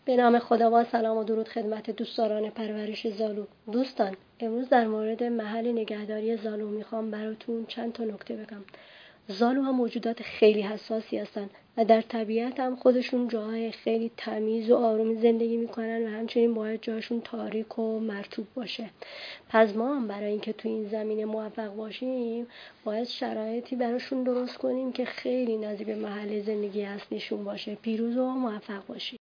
به نام خداوند. سلام و درود خدمت دوستداران پرورش زالو. دوستان، امروز در مورد محل نگهداری زالو میخوام براتون چند تا نکته بگم. زالوها موجودات خیلی حساسی هستن و در طبیعت هم خودشون جاهای خیلی تمیز و آرومی زندگی میکنن و همچنین باید جاشون تاریک و مرطوب باشه. پس ما هم برای اینکه تو این زمینه موفق باشیم باید شرایطی براشون درست کنیم که خیلی نزدیک به محل زندگی اصلیشون باشه. پیروز و موفق باشید.